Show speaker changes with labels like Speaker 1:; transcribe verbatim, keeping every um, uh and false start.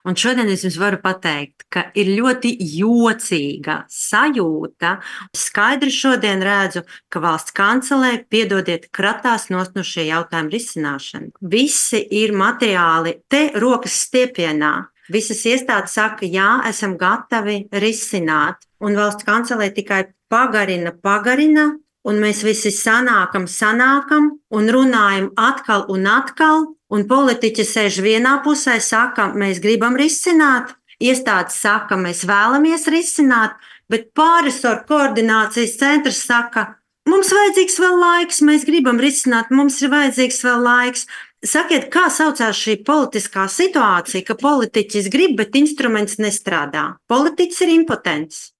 Speaker 1: Un šodien es jums varu pateikt, ka ir ļoti jocīga sajūta. Skaidri šodien redzu, ka valsts kancelē, piedodiet, kratās nost no šī jautājuma risināšana. Visi ir materiāli te rokas stiepienā. Visas iestādes saka, jā, esam gatavi risināt. Un valsts kancelē tikai pagarina, pagarina, un mēs visi sanākam, sanākam un runājam atkal un atkal. Un politiķi sēž vienā pusē, saka, mēs gribam risināt, iestādes saka, mēs vēlamies risināt, bet pārresoru koordinācijas centrs saka, mums vajadzīgs vēl laiks, mēs gribam risināt, mums ir vajadzīgs vēl laiks. Sakiet, kā saucās šī politiskā situācija, ka politiķis grib, bet instruments nestrādā? Politiķis ir impotents.